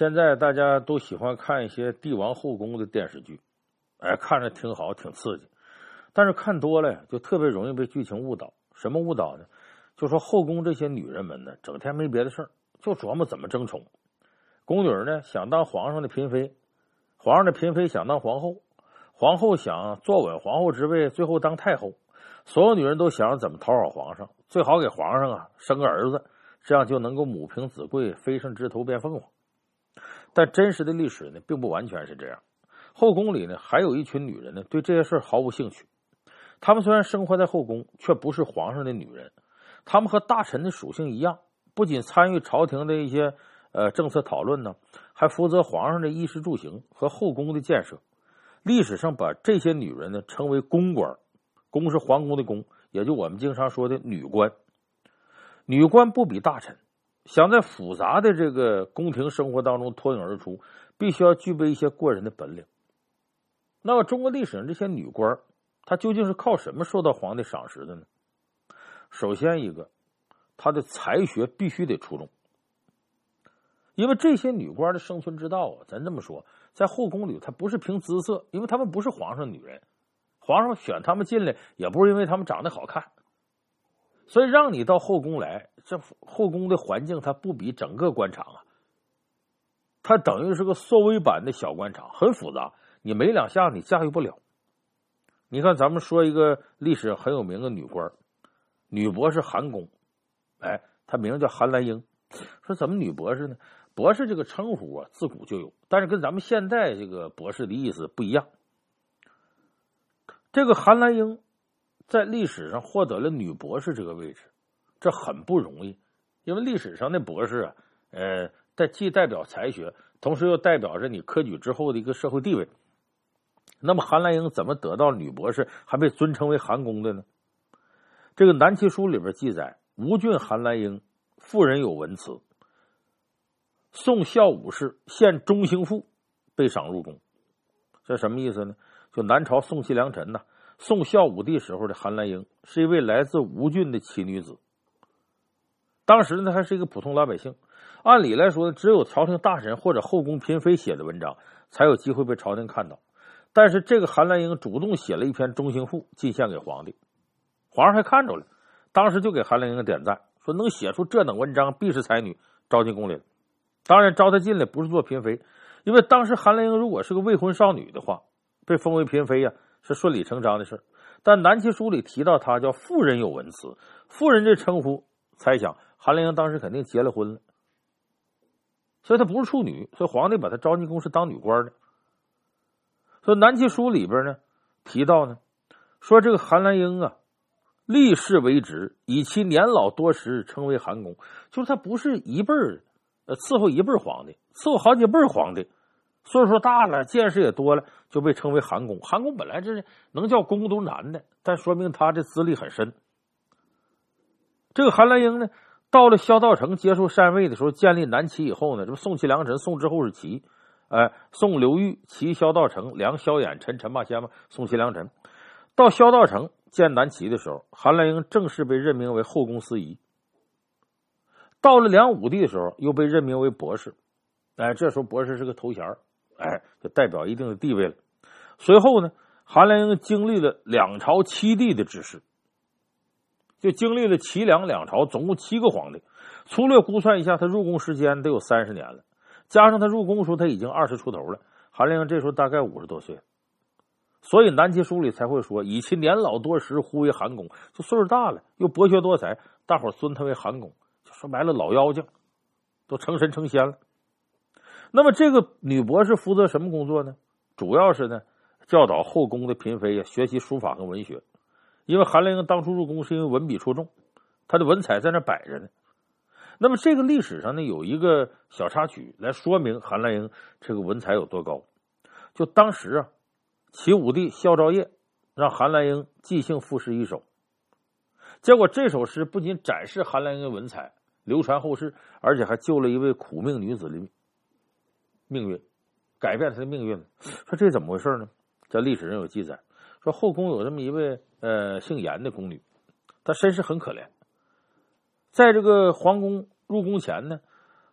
现在大家都喜欢看一些帝王后宫的电视剧，看着挺好，挺刺激。但是看多了呀，就特别容易被剧情误导。什么误导呢？就说后宫这些女人们呢，整天没别的事儿，就琢磨怎么争宠。宫女呢想当皇上的嫔妃，皇上的嫔妃想当皇后，皇后想坐稳皇后之位，最后当太后。所有女人都想怎么讨好皇上，最好给皇上生个儿子，这样就能够母凭子贵，飞上枝头变凤凰。但真实的历史呢，并不完全是这样。后宫里呢，还有一群女人呢，对这些事毫无兴趣。她们虽然生活在后宫，却不是皇上的女人。她们和大臣的属性一样，不仅参与朝廷的一些政策讨论呢，还负责皇上的衣食住行和后宫的建设。历史上把这些女人呢称为宫官，宫是皇宫的宫，也就我们经常说的女官。女官不比大臣，想在复杂的这个宫廷生活当中脱颖而出，必须要具备一些过人的本领。那么中国历史上这些女官，她究竟是靠什么受到皇帝赏识的呢？首先一个，她的才学必须得出众。因为这些女官的生存之道咱这么说，在后宫里她不是凭姿色，因为她们不是皇上女人，皇上选她们进来也不是因为她们长得好看。所以让你到后宫来，这后宫的环境它不比整个官场它等于是个缩微版的小官场，很复杂，你没两下你驾驭不了。你看咱们说一个历史很有名的女官，女博士韩宫，她名叫韩兰英。说怎么女博士呢？博士这个称呼自古就有，但是跟咱们现在这个博士的意思不一样。这个韩兰英在历史上获得了女博士这个位置，这很不容易，因为历史上的博士既代表才学，同时又代表着你科举之后的一个社会地位。那么韩兰英怎么得到女博士，还被尊称为韩宫的呢？这个南齐书里边记载，吴郡韩兰英妇人有文辞，宋孝武士献中兴赋，被赏入宫。这什么意思呢？就南朝宋齐梁陈宋孝武帝时候的韩兰英是一位来自吴郡的奇女子。当时呢，还是一个普通老百姓。按理来说，只有朝廷大臣或者后宫嫔妃写的文章才有机会被朝廷看到。但是这个韩兰英主动写了一篇中兴赋进献给皇帝，皇上还看着了，当时就给韩兰英点赞，说能写出这等文章必是才女，招进宫里了。当然招她进来不是做嫔妃，因为当时韩兰英如果是个未婚少女的话，被封为嫔妃是顺理成章的事。但南齐书里提到她叫妇人有文辞，妇人这称呼，猜想韩兰英当时肯定结了婚了，所以她不是处女，所以皇帝把她招进宫是当女官的。所以南齐书里边呢提到呢，说这个韩兰英立世为职，以其年老多时称为韩宫，就是他不是一辈伺候一辈皇帝，伺候好几辈皇帝，岁数大了，见识也多了，就被称为韩宫。韩宫本来这能叫宫都是男的，但说明他这资历很深。这个韩兰英呢，到了萧道成接受禅位的时候，建立南齐以后呢，这不宋齐梁陈，宋之后是齐，宋刘裕，齐萧道成，梁萧衍，陈霸先嘛，宋齐梁陈。到萧道成建南齐的时候，韩兰英正式被任命为后宫司仪。到了梁武帝的时候，又被任命为博士。这时候博士是个头衔，就代表一定的地位了。随后呢，韩兰英经历了两朝七帝的治世，就经历了齐梁两朝，总共7个皇帝。粗略估算一下，他入宫时间得有30年了，加上他入宫的时候他已经20出头了，韩兰英这时候大概50多岁了。所以南齐书里才会说，以其年老多时呼为韩宫，就岁数大了又博学多才，大伙尊他为韩宫，就说白了老妖精，都成神成仙了。那么这个女博士负责什么工作呢？主要是呢教导后宫的嫔妃学习书法和文学。因为韩兰英当初入宫是因为文笔出众，她的文采在那摆着呢。那么这个历史上呢有一个小插曲来说明韩兰英这个文采有多高。就当时齐武帝萧昭业让韩兰英即兴赋诗一首，结果这首诗不仅展示韩兰英的文采，流传后世，而且还救了一位苦命女子的命运，改变她的命运。说这怎么回事呢？在历史上有记载，说后宫有这么一位姓严的宫女，她身世很可怜。在这个皇宫入宫前呢，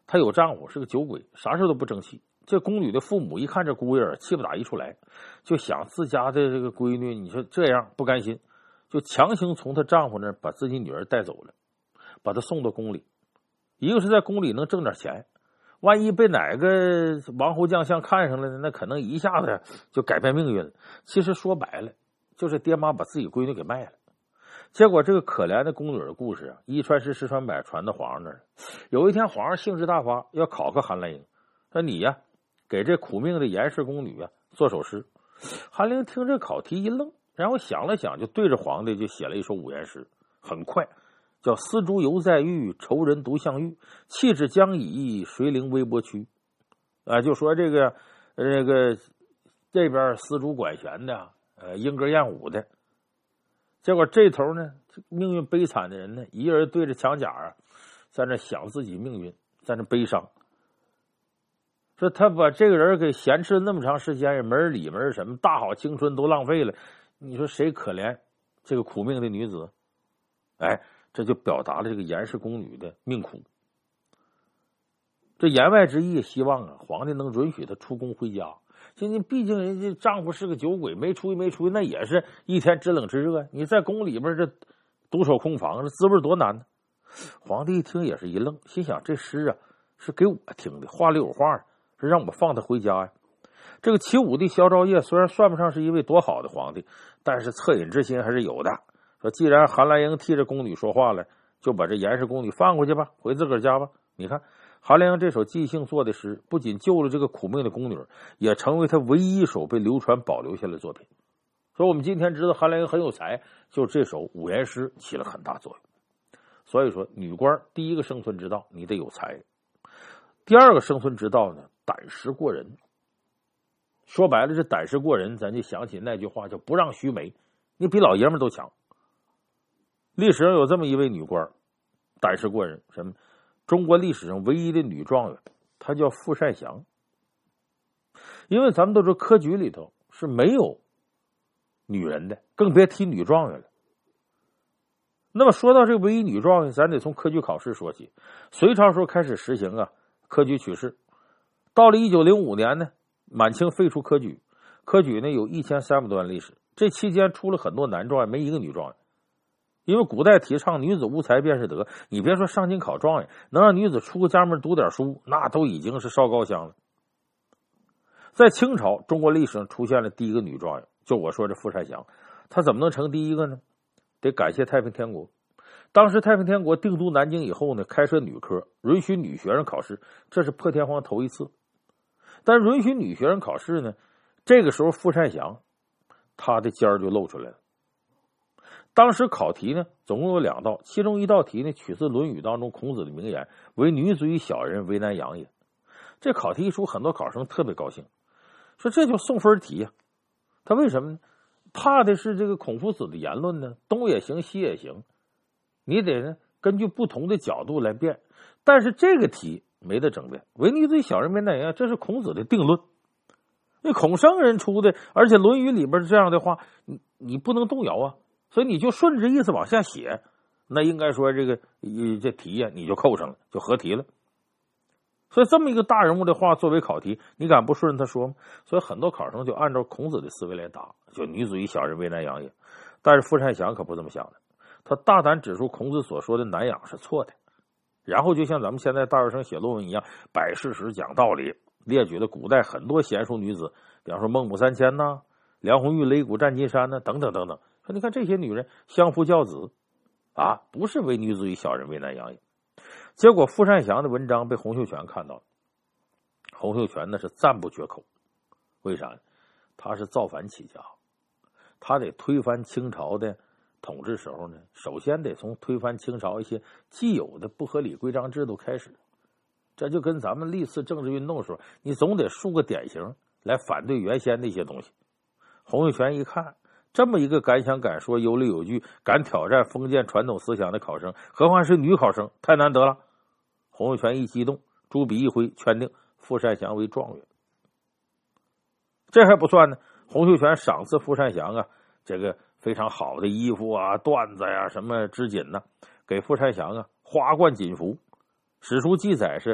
她有丈夫是个酒鬼，啥事都不争气。这宫女的父母一看这姑爷气不打一处来，就想自家的这个闺女，你说这样不甘心，就强行从她丈夫那儿把自己女儿带走了，把她送到宫里。一个是在宫里能挣点钱，万一被哪个王侯将相看上了，那可能一下子就改变命运了。其实说白了，就是爹妈把自己闺女给卖了。结果这个可怜的宫女的故事啊，一传十，十传百，传到皇上那儿。有一天皇上兴致大发，要考核韩兰英，说你呀，给这苦命的严氏宫女啊做首诗。韩兰英听这考题一愣，然后想了想，就对着皇帝就写了一首五言诗，很快，叫丝竹犹在狱，愁人独向狱，弃之将以谁领微波区。就说这个这边丝竹管弦的，莺歌燕舞的。结果这头呢，命运悲惨的人呢，一个人对着墙角啊，在那想自己命运，在那悲伤。说他把这个人给闲置那么长时间，也没人理，没人什么，大好青春都浪费了。你说谁可怜这个苦命的女子？这就表达了这个严氏宫女的命苦。这言外之意，希望皇帝能允许她出宫回家。毕竟人家丈夫是个酒鬼，没出息，那也是一天知冷知热。你在宫里边这独守空房，这滋味多难呢？皇帝一听也是一愣，心想这诗啊是给我听的，话里有话，是让我放他回家呀。这个齐武帝萧昭业虽然算不上是一位多好的皇帝，但是恻隐之心还是有的。说既然韩兰英替这宫女说话了，就把这严氏宫女放过去吧，回自个儿家吧。你看韩兰英这首即兴做的诗，不仅救了这个苦命的宫女，也成为他唯一一首被流传保留下来的作品。所以我们今天知道韩兰英很有才，就这首五言诗起了很大作用。所以说女官第一个生存之道，你得有才。第二个生存之道呢，胆识过人。说白了，这胆识过人，咱就想起那句话叫不让须眉，你比老爷们都强。历史上有这么一位女官，胆识过人，什么？中国历史上唯一的女状元，她叫傅善祥。因为咱们都知道科举里头是没有女人的，更别提女状元了。那么说到这个唯一女状元，咱得从科举考试说起。隋朝时候开始实行科举取士，到了1905年呢，满清废除科举，科举呢有1300多年历史，这期间出了很多男状元，没一个女状元。因为古代提倡女子无才便是德，你别说上京考状元，能让女子出个家门读点书，那都已经是烧高香了。在清朝，中国历史上出现了第一个女状元，就我说这傅善祥。她怎么能成第一个呢？得感谢太平天国。当时太平天国定都南京以后呢，开设女科，允许女学生考试，这是破天荒头一次。但允许女学生考试呢，这个时候傅善祥她的尖儿就露出来了。当时考题呢总共有2道，其中一道题呢取自《论语》当中孔子的名言，为女子与小人，为难养也。这考题一出，很多考生特别高兴，说这就送分题呀。他为什么呢？怕的是这个孔夫子的言论呢，东也行西也行，你得呢根据不同的角度来辩。但是这个题没得争辩，为女子与小人，为难养，这是孔子的定论，那孔圣人出的，而且《论语》里边这样的话你不能动摇啊。所以你就顺着意思往下写，那应该说这题呀你就扣上了，就合题了。所以这么一个大人物的话作为考题，你敢不顺着他说吗？所以很多考生就按照孔子的思维来答，就女子与小人，为难养也。但是傅善祥可不这么想的，他大胆指出孔子所说的难养是错的，然后就像咱们现在大学生写论文一样，摆事实讲道理，列举了古代很多贤淑女子，比方说孟母三迁呐、梁红玉擂鼓战金山呐，等等等等。说你看这些女人相夫教子不是为女子与小人，为难养也。结果傅善祥的文章被洪秀全看到了，洪秀全那是赞不绝口。为啥呢？他是造反起家，他得推翻清朝的统治时候呢，首先得从推翻清朝一些既有的不合理规章制度开始。这就跟咱们历次政治运动的时候，你总得树个典型来反对原先的一些东西。洪秀全一看，这么一个敢想敢说、有理有据、敢挑战封建传统思想的考生，何况是女考生，太难得了。洪秀全一激动，朱笔一挥，圈定傅善祥为状元。这还不算呢，洪秀全赏赐傅善祥这个非常好的衣服缎子什么织锦给傅善祥花冠锦服。史书记载是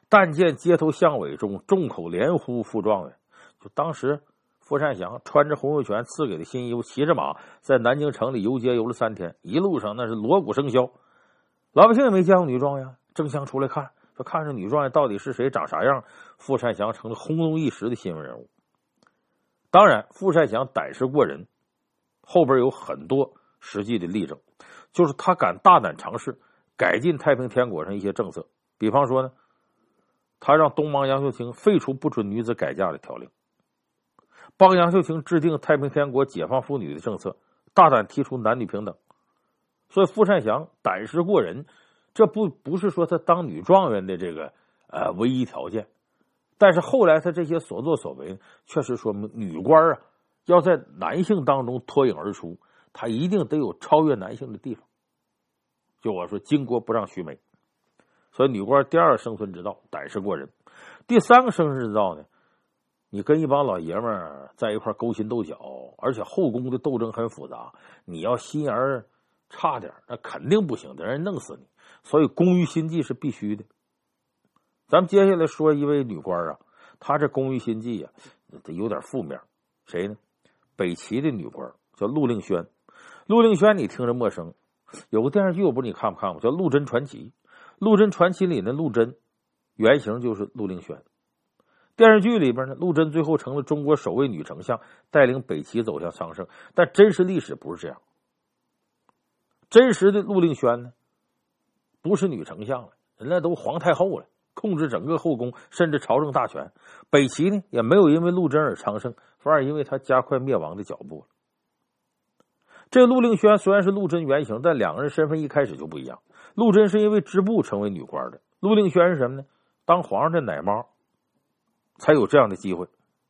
但见街头巷尾中，众口连呼副状元。就当时傅善祥穿着洪秀全赐给的新衣服，骑着马在南京城里游街游了3天，一路上那是锣鼓声啸，老百姓也没见过女状元，争相出来看，说看这女状元到底是谁，长啥样。傅善祥成了轰动一时的新闻人物。当然，傅善祥胆识过人，后边有很多实际的例证，就是他敢大胆尝试改进太平天国上一些政策。比方说呢，他让东王杨秀清废除不准女子改嫁的条令，帮杨秀清制定太平天国解放妇女的政策，大胆提出男女平等。所以傅善祥胆识过人，这不是说他当女状元的这个唯一条件，但是后来他这些所作所为确实说明女官啊要在男性当中脱颖而出，他一定得有超越男性的地方。就我说巾帼不让须眉，所以女官第2个生存之道胆识过人。第3个生存之道呢，你跟一帮老爷们儿在一块勾心斗角，而且后宫的斗争很复杂，你要心眼儿差点那肯定不行，得让人弄死你。所以工于心计是必须的。咱们接下来说一位女官啊，她这工于心计啊有点负面。谁呢？北齐的女官叫陆令萱。陆令萱你听着陌生，有个电视剧我不知道你看不看过，叫《陆贞传奇》。《陆贞传奇》里的陆贞原型就是陆令萱。电视剧里边呢，陆贞最后成了中国首位女丞相，带领北齐走向昌盛。但真实历史不是这样。真实的陆令萱呢，不是女丞相了，人家都皇太后了，控制整个后宫，甚至朝政大权。北齐呢，也没有因为陆贞而昌盛，反而因为他加快灭亡的脚步了。这陆令萱虽然是陆贞原型，但2个人身份一开始就不一样。陆贞是因为织布成为女官的，陆令萱是什么呢？当皇上的奶妈，才有这样的机会。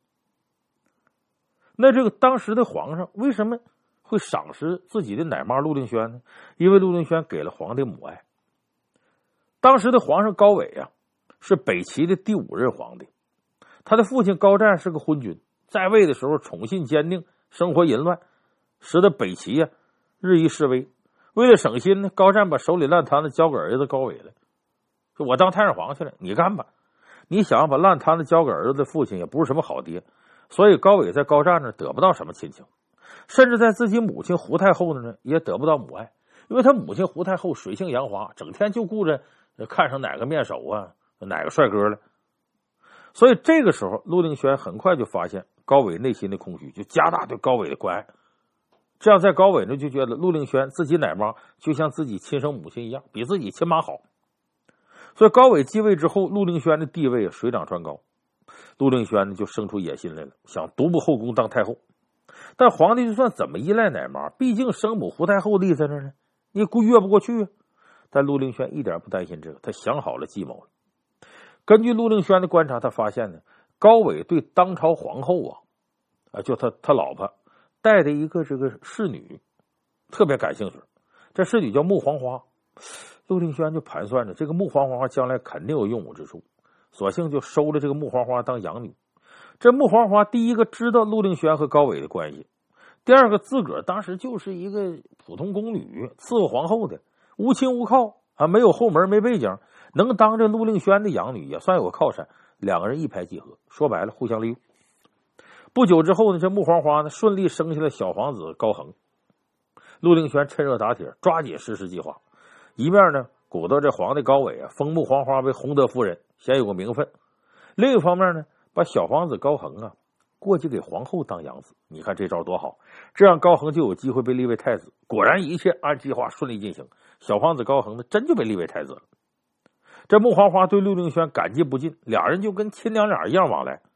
那这个当时的皇上为什么会赏识自己的奶妈陆令萱呢？因为陆令萱给了皇帝母爱。当时的皇上高纬啊，是北齐的第5任皇帝，他的父亲高湛是个昏君，在位的时候宠信坚定，生活淫乱，使得北齐啊日益式微。为了省心呢，高湛把手里烂摊子交给儿子高纬了，说我当太上皇去了，你干吧。你想把烂摊子交给儿子的父亲也不是什么好爹，所以高纬在高湛那得不到什么亲情，甚至在自己母亲胡太后那呢也得不到母爱，因为他母亲胡太后水性杨花，整天就顾着看上哪个面首啊，哪个帅哥了。所以这个时候陆令萱很快就发现高纬内心的空虚，就加大对高纬的关爱。这样在高纬呢就觉得陆令萱自己奶妈就像自己亲生母亲一样，比自己亲妈好。所以高纬继位之后，陆令萱的地位水涨船高。陆令萱呢就生出野心来了，想独步后宫当太后。但皇帝就算怎么依赖奶妈，毕竟生母胡太后立在那儿呢，你越不过去啊。但陆令萱一点不担心这个，他想好了计谋了。根据陆令萱的观察，他发现呢，高纬对当朝皇后就他老婆带的一个这个侍女特别感兴趣。这侍女叫穆黄花。陆令萱就盘算着这个穆黄花将来肯定有用武之处，索性就收了这个穆黄花当养女。这穆黄花第一个知道陆令萱和高纬的关系，第二个自个儿当时就是一个普通宫女，伺候皇后的，无亲无靠啊，没有后门没背景，能当这陆令萱的养女也算有个靠山。2个人一拍即合，说白了互相利用。不久之后呢，这穆黄花呢顺利生下了小皇子高恒。陆令萱趁热打铁，抓紧实施计划，一面呢鼓捣这皇帝高纬封穆黄花为洪德夫人，先有个名分；另一方面呢，把小皇子高恒过继给皇后当养子。你看这招多好，这样高恒就有机会被立为太子。果然一切按计划顺利进行，小皇子高恒呢真就被立为太子了。这穆黄花对陆令萱感激不尽，2人就跟亲娘俩一样往来。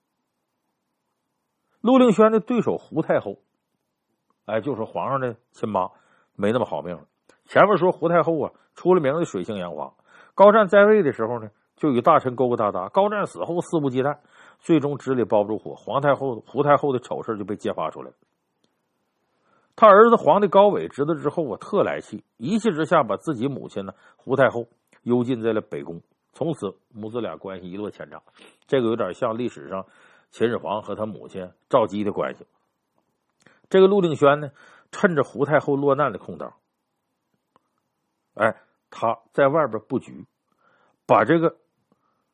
陆令萱的对手胡太后，就是皇上的亲妈，没那么好命了。前面说胡太后出了名的水性杨花，高湛在位的时候呢，就与大臣勾勾搭搭，高湛死后肆无忌惮，最终纸里包不住火，胡太后的丑事就被揭发出来了。他儿子皇帝高纬知道之后特来气，一气之下把自己母亲胡太后幽禁在了北宫，从此母子俩关系一落千丈。这个有点像历史上秦始皇和他母亲赵姬的关系。这个陆令萱呢，趁着胡太后落难的空档，他在外边布局，把这个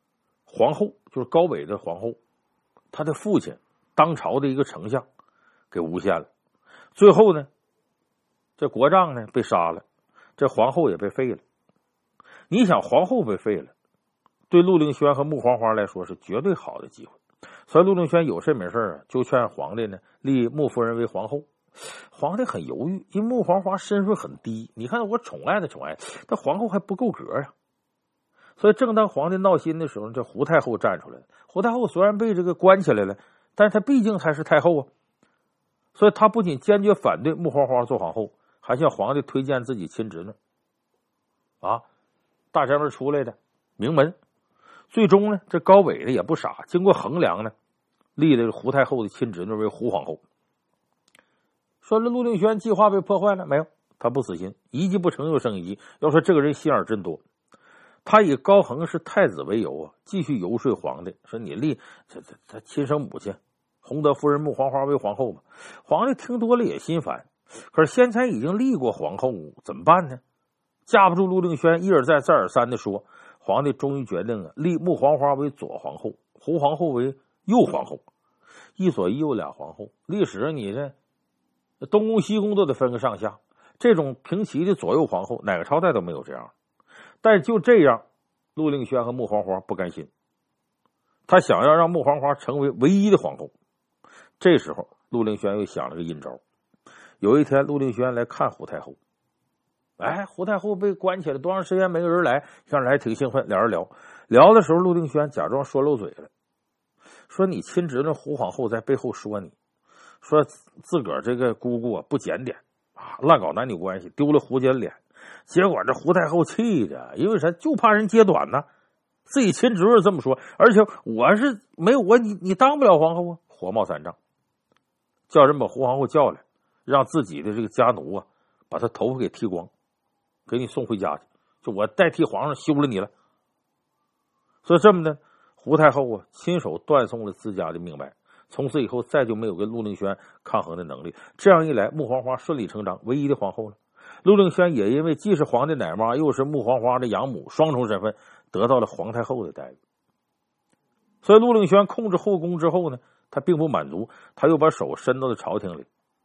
皇后，就是高纬的皇后，他的父亲当朝的一个丞相给诬陷了，最后呢，这国丈呢被杀了，这皇后也被废了。你想，皇后被废了，对陆令轩和穆黄花来说是绝对好的机会，所以陆令轩有事没事啊，就劝皇帝呢立穆夫人为皇后。皇帝很犹豫，因为穆黄花身份很低，你看我宠爱的宠爱，但皇后还不够格啊。所以正当皇帝闹心的时候，这胡太后站出来了。胡太后虽然被这个关起来了，但是她毕竟还是太后啊，所以她不仅坚决反对穆黄花做皇后，还向皇帝推荐自己亲侄女啊，大宅门出来的名门。最终呢，这高纬的也不傻，经过衡量呢，立了胡太后的亲侄女为胡皇后。说这陆令轩计划被破坏了没有？他不死心，一计不成又生一计。要说这个人心眼真多，他以高恒是太子为由啊，继续游说皇帝，说你立他亲生母亲洪德夫人穆黄花为皇后吧。皇帝听多了也心烦，可是先前已经立过皇后，怎么办呢？架不住陆令轩一而再再而三的说，皇帝终于决定啊，立穆黄花为左皇后，胡皇后为右皇后，一左一右俩皇后。历史你这东宫西宫都得分个上下，这种平齐的左右皇后哪个朝代都没有这样。但就这样，陆令轩和穆黄花不甘心，他想要让穆黄花成为唯一的皇后。这时候陆令轩又想了个阴招。有一天陆令轩来看胡太后，胡太后被关起来多长时间没有人来，让人还挺兴奋，俩人聊的时候，陆令轩假装说漏嘴了，说你亲侄女胡皇后在背后说你，说自个儿这个姑姑不检点啊，乱搞男女关系，丢了胡家脸。结果这胡太后气的，因为啥？就怕人揭短呢。自己亲侄女这么说，而且我是没有我，你当不了皇后啊！火冒三丈，叫人把胡皇后叫来，让自己的这个家奴啊，把他头发给剃光，给你送回家去，就我代替皇上休了你了。所以这么的，胡太后啊，亲手断送了自家的命脉。从此以后，再就没有跟陆令轩抗衡的能力。这样一来，穆黄花顺理成章唯一的皇后了。陆令轩也因为既是皇帝奶妈，又是穆黄花的养母，双重身份，得到了皇太后的待遇。所以陆令轩控制后宫之后呢，他并不满足，他又把手伸到了朝廷里。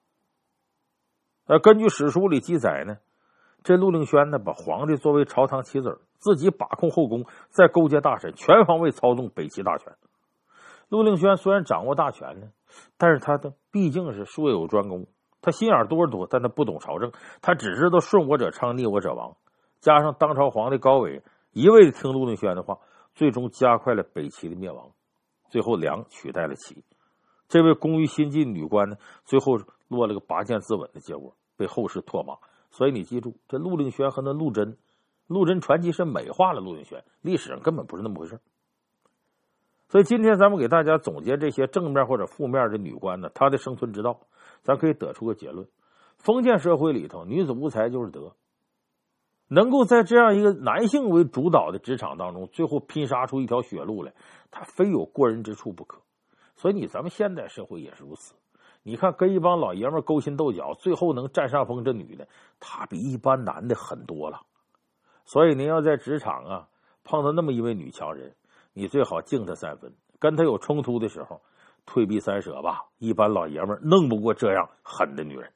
根据史书里记载呢，这陆令轩呢，把皇帝作为朝堂棋子，自己把控后宫，再勾结大臣，全方位操纵北齐大权。陆令轩虽然掌握大权呢，但是他毕竟是术有专攻，他心眼多，但他不懂朝政，他只知道顺我者昌，逆我者亡。加上当朝皇帝高纬一味的听陆令轩的话，最终加快了北齐的灭亡。最后梁取代了齐，这位工于心计女官呢，最后落了个拔剑自刎的结果，被后世唾骂。所以你记住，这陆令轩和那陆贞传奇是美化了陆令轩，历史上根本不是那么回事。所以今天咱们给大家总结这些正面或者负面的女官呢，她的生存之道，咱可以得出个结论：封建社会里头，女子无才就是德。能够在这样一个男性为主导的职场当中，最后拼杀出一条血路来，他非有过人之处不可。所以咱们现代社会也是如此。你看，跟一帮老爷们勾心斗角，最后能占上风，这女的她比一般男的狠多了。所以您要在职场啊碰到那么一位女强人，你最好敬她3分，跟她有冲突的时候退避3舍吧。一般老爷们弄不过这样狠的女人。